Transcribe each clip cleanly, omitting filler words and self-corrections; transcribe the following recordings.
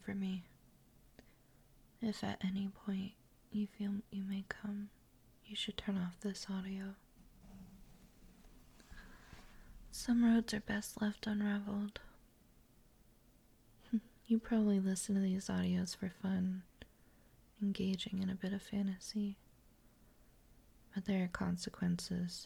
for me. If at any point you feel you may come, you should turn off this audio. Some roads are best left unraveled. You probably listen to these audios for fun, engaging in a bit of fantasy. But there are consequences.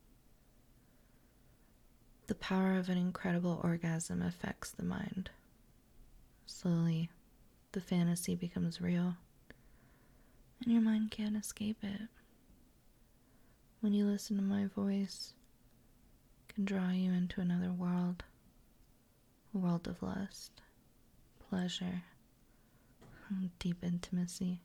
The power of an incredible orgasm affects the mind. Slowly, the fantasy becomes real, and your mind can't escape it. When you listen to my voice, it can draw you into another world, a world of lust, pleasure, and deep intimacy.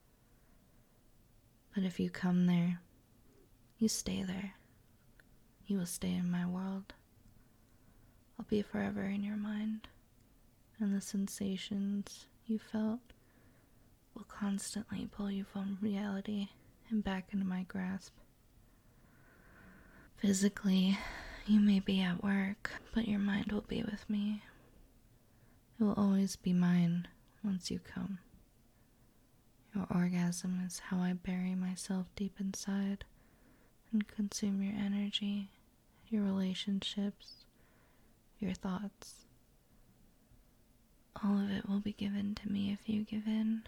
But if you come there, you stay there. You will stay in my world. I'll be forever in your mind, and the sensations you felt will constantly pull you from reality and back into my grasp. Physically, you may be at work, but your mind will be with me. It will always be mine once you come. Your orgasm is how I bury myself deep inside and consume your energy, your relationships, your thoughts. All of it will be given to me if you give in.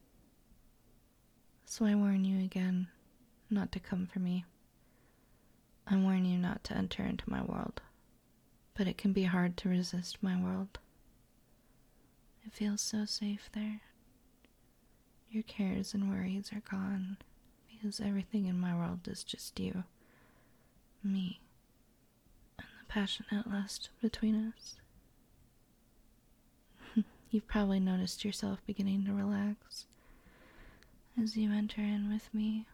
So I warn you again, not to come for me. I warn you not to enter into my world, but it can be hard to resist my world. It feels so safe there. Your cares and worries are gone, because everything in my world is just you, me, and the passionate lust between us. You've probably noticed yourself beginning to relax as you enter in with me.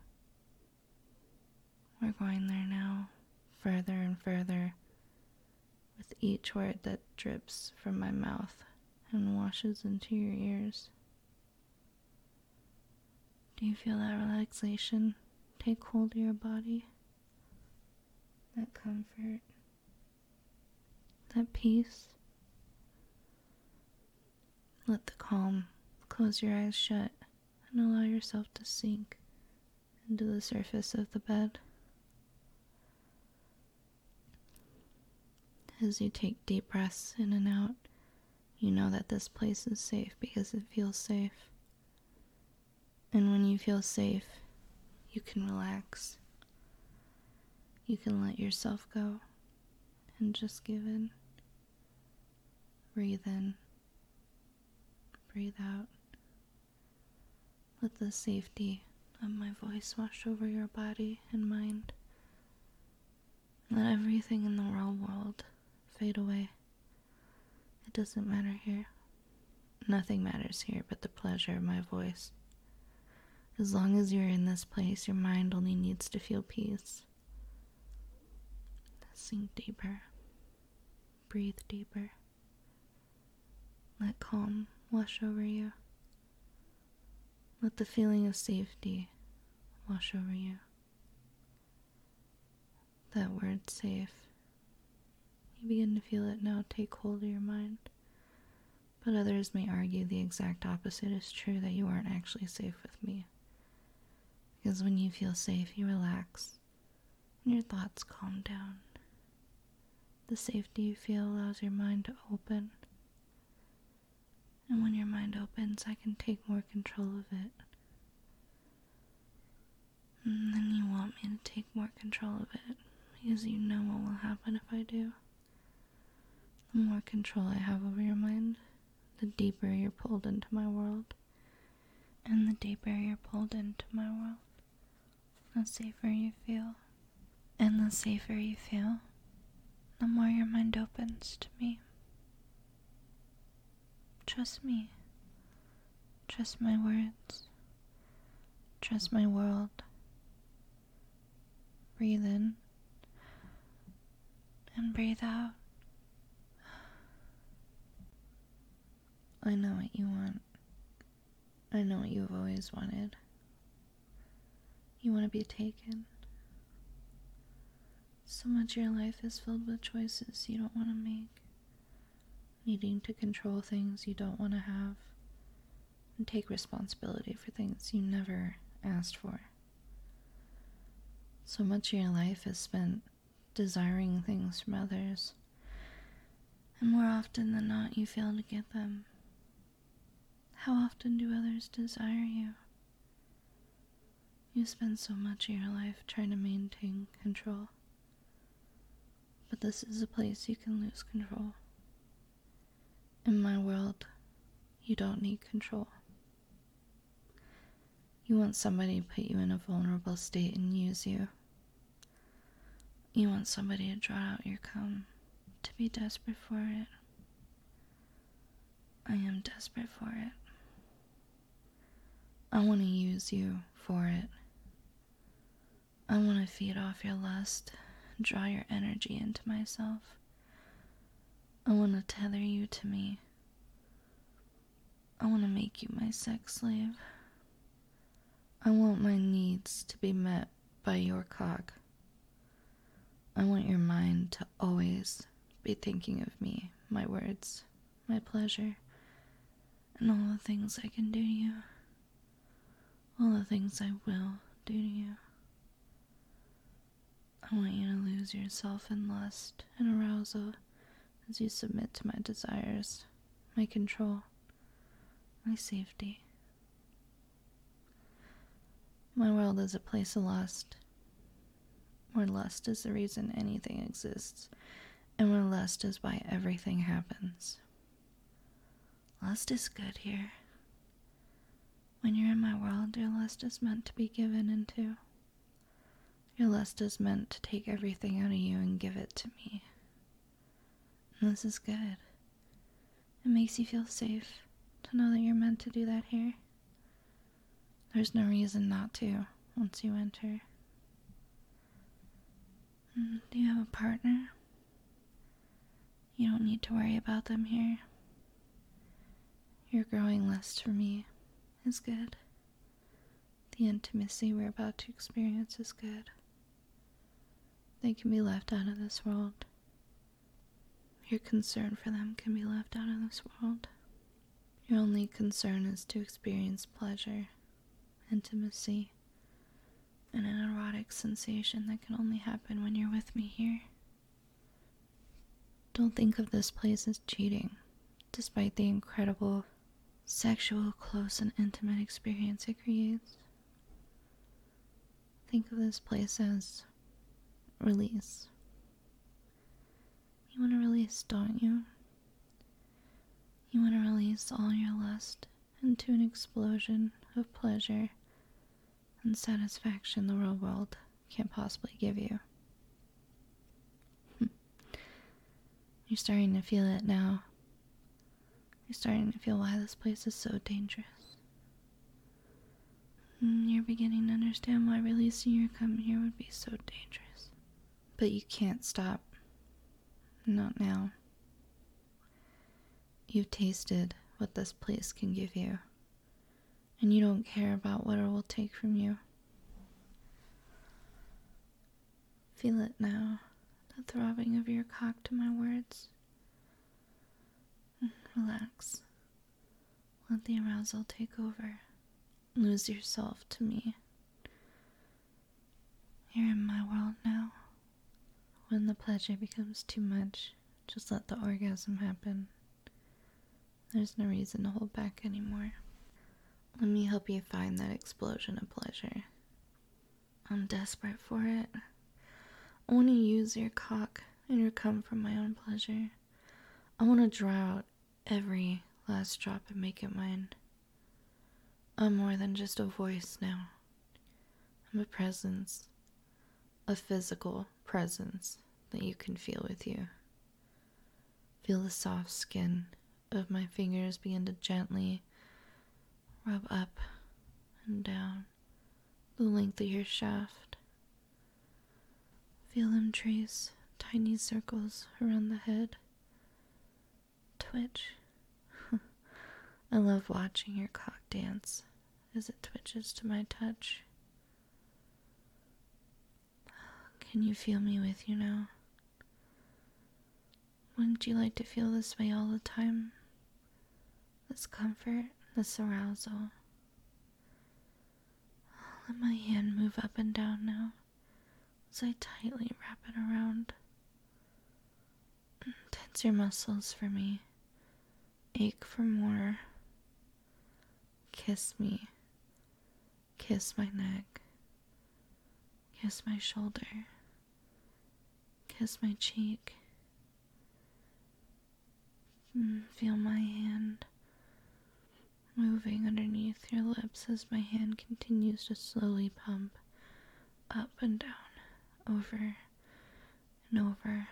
We're going there now, further and further, with each word that drips from my mouth and washes into your ears. Do you feel that relaxation take hold of your body? That comfort? That peace? Let the calm close your eyes shut and allow yourself to sink into the surface of the bed. As you take deep breaths in and out, you know that this place is safe because it feels safe. And when you feel safe, you can relax. You can let yourself go and just give in. Breathe in. Breathe out. Let the safety of my voice wash over your body and mind. Let everything in the real world fade away. It doesn't matter here. Nothing matters here but the pleasure of my voice. As long as you're in this place, your mind only needs to feel peace. Sink deeper. Breathe deeper. Let calm wash over you. Let the feeling of safety wash over you. That word, safe. You begin to feel it now take hold of your mind. But others may argue the exact opposite is true, that you aren't actually safe with me. Because when you feel safe, you relax, and your thoughts calm down. The safety you feel allows your mind to open. And when your mind opens, I can take more control of it. And then you want me to take more control of it, because you know what will happen if I do. The more control I have over your mind, the deeper you're pulled into my world. And the deeper you're pulled into my world, the safer you feel. And the safer you feel, the more your mind opens to me. Trust me. Trust my words. Trust my world. Breathe in and breathe out. I know what you want. I know what you've always wanted. You want to be taken. So much of your life is filled with choices you don't want to make. Needing to control things you don't want to have. and take responsibility for things you never asked for. So much of your life is spent desiring things from others, and more often than not, you fail to get them. How often do others desire you? You spend so much of your life trying to maintain control. But this is a place you can lose control. In my world, you don't need control. You want somebody to put you in a vulnerable state and use you. You want somebody to draw out your cum, to be desperate for it. I am desperate for it. I want to use you for it. I want to feed off your lust, draw your energy into myself. I want to tether you to me. I want to make you my sex slave. I want my needs to be met by your cock. I want your mind to always be thinking of me, my words, my pleasure, and all the things I can do to you. All the things I will do to you. I want you to lose yourself in lust and arousal as you submit to my desires, my control, my safety. My world is a place of lust, where lust is the reason anything exists, and where lust is why everything happens. Lust is good here. When you're in my world, your lust is meant to be given into. Your lust is meant to take everything out of you and give it to me. And this is good. It makes you feel safe to know that you're meant to do that here. There's no reason not to once you enter. Do you have a partner? You don't need to worry about them here. Your growing lust for me is good. The intimacy we're about to experience is good. They can be left out of this world. Your concern for them can be left out of this world. Your only concern is to experience pleasure, intimacy, and an erotic sensation that can only happen when you're with me here. Don't think of this place as cheating, despite the incredible sexual, close, and intimate experience it creates. Think of this place as release. You want to release, don't you? You want to release all your lust into an explosion of pleasure and satisfaction the real world can't possibly give you. You're starting to feel it now. You're starting to feel why this place is so dangerous. You're beginning to understand why releasing your cum here would be so dangerous. But you can't stop. Not now. You've tasted what this place can give you, and you don't care about what it will take from you. Feel it now, the throbbing of your cock to my words. Relax. Let the arousal take over. Lose yourself to me. You're in my world now. When the pleasure becomes too much, just let the orgasm happen. There's no reason to hold back anymore. Let me help you find that explosion of pleasure. I'm desperate for it. I want to use your cock and your cum for my own pleasure. I want to draw out every last drop and make it mine. I'm more than just a voice now. I'm a presence. A physical presence that you can feel with you. Feel the soft skin of my fingers begin to gently rub up and down the length of your shaft. Feel them trace tiny circles around the head. Twitch. I love watching your cock dance as it twitches to my touch. Can you feel me with you now? Wouldn't you like to feel this way all the time? This comfort this arousal. Let my hand move up and down now as I tightly wrap it around. Tense your muscles for me. Ache for more. Kiss me. Kiss my neck. Kiss my shoulder. Kiss my cheek. Feel my hand moving underneath your lips as my hand continues to slowly pump up and down, over and over.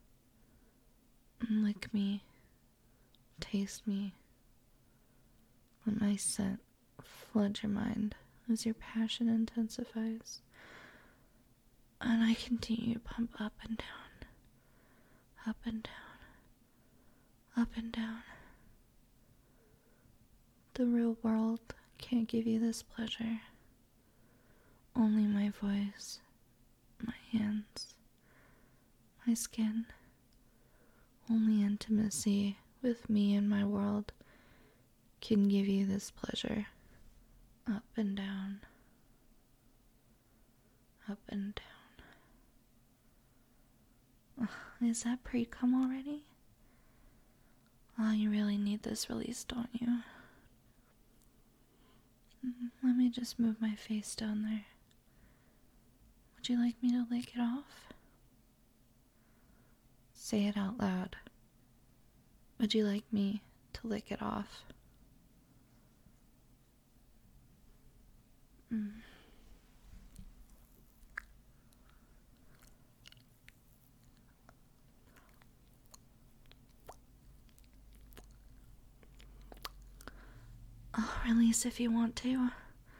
Lick me, taste me. Let my scent flood your mind as your passion intensifies. And I continue to pump up and down, up and down, up and down. The real world can't give you this pleasure. Only my voice, my hands, my skin. Only intimacy with me and my world can give you this pleasure. Up and down, up and down. Is that pre-cum already? Oh, you really need this release, don't you? Let me just move my face down there. Would you like me to lick it off? Say it out loud. Would you like me to lick it off? I'll release if you want to.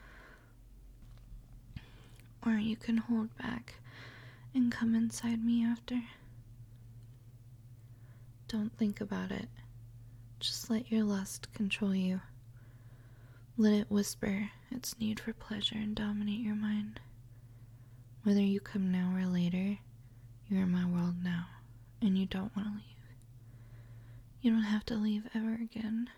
Or you can hold back and come inside me after. Don't think about it. Just let your lust control you. Let it whisper its need for pleasure and dominate your mind. Whether you come now or later, you're in my world now, and you don't want to leave. You don't have to leave ever again.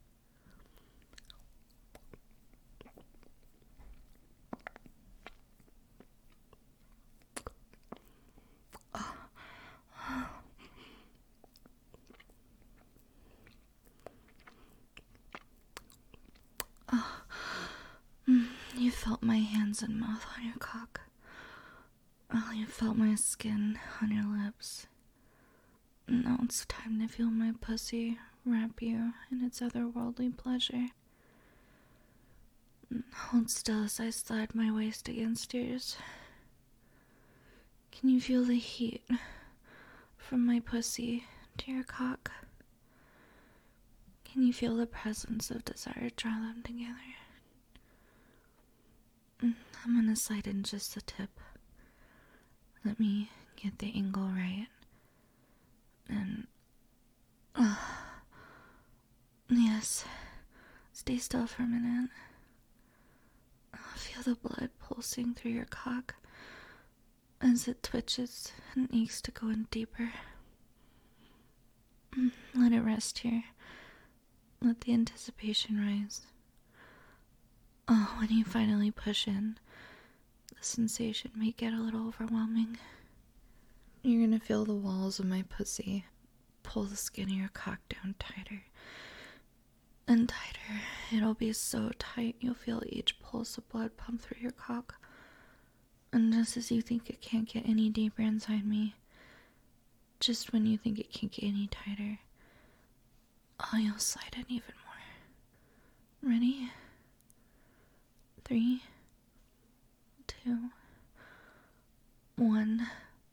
You felt my hands and mouth on your cock. Oh, you felt my skin on your lips. Now it's time to feel my pussy wrap you in its otherworldly pleasure. Hold still as I slide my waist against yours. Can you feel the heat from my pussy to your cock? Can you feel the presence of desire draw them together? I'm gonna slide in just the tip. Let me get the angle right. And... yes. Stay still for a minute. Feel the blood pulsing through your cock as it twitches and aches to go in deeper. Let it rest here. Let the anticipation rise. Oh, when you finally push in, the sensation may get a little overwhelming. You're gonna feel the walls of my pussy pull the skin of your cock down tighter and tighter. It'll be so tight you'll feel each pulse of blood pump through your cock. And just as you think it can't get any deeper inside me, just when you think it can't get any tighter, you'll slide in even more. Ready? 3, 2, 1.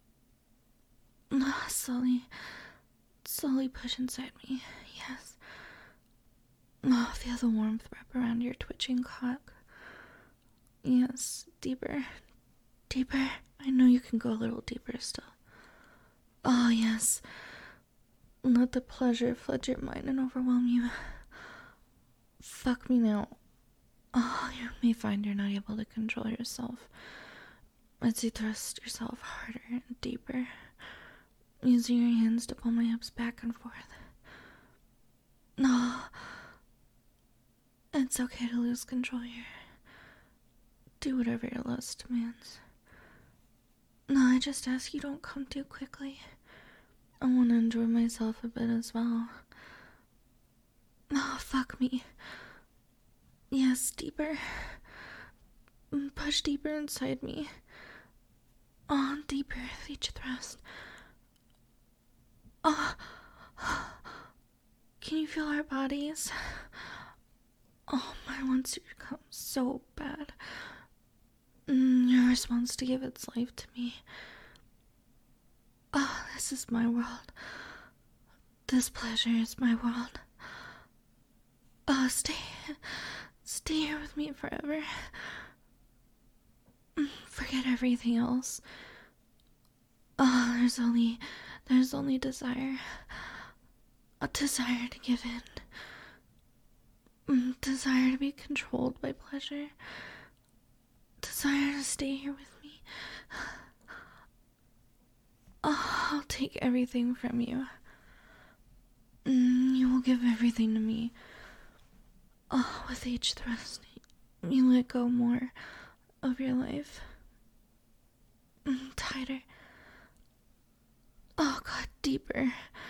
Slowly push inside me. Yes. Feel the warmth wrap around your twitching cock. Yes, deeper. Deeper. I know you can go a little deeper still. Oh, yes. Let the pleasure flood your mind and overwhelm you. Fuck me now. Oh, you may find you're not able to control yourself as you thrust yourself harder and deeper, using your hands to pull my hips back and forth. It's okay to lose control here. Do whatever your lust demands. No, I just ask you don't come too quickly. I want to enjoy myself a bit as well. Oh, fuck me. Yes, deeper. Push deeper inside me. Oh, deeper with each thrust. Oh, can you feel our bodies? Oh, my wants to come so bad. Your response to give its life to me. Oh, this is my world. This pleasure is my world. Oh, stay here with me forever. Forget everything else. Oh, there's only desire. A desire to give in. Desire to be controlled by pleasure. Desire to stay here with me. Oh, I'll take everything from you. You will give everything to me. Oh, with each thrust, you let go more of your life. Tighter. Oh God, deeper.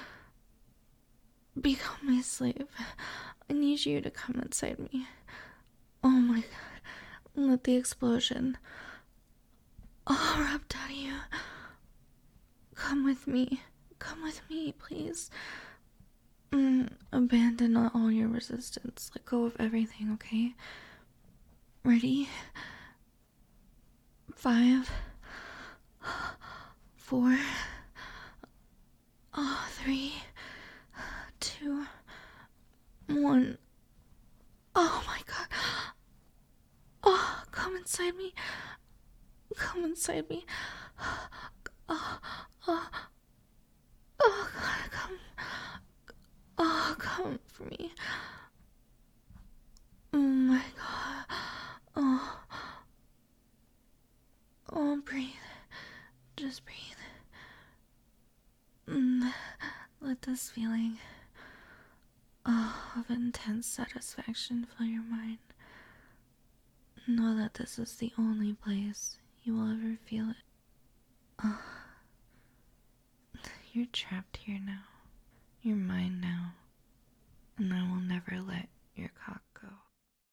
Become my slave. I need you to come inside me. Oh my God. Let the explosion erupt out of you. Come with me. Come with me, please. Abandon all your resistance. Let go of everything, okay? Ready? 5, 4, 3, 2, 1. Oh my God. Oh, come inside me. Come inside me. Oh, God, come. Oh, come for me. Oh my God. Oh, breathe. Just breathe. Let this feeling of intense satisfaction fill your mind. Know that this is the only place you will ever feel it. You're trapped here now. You're mine now. And I will never let your cock go.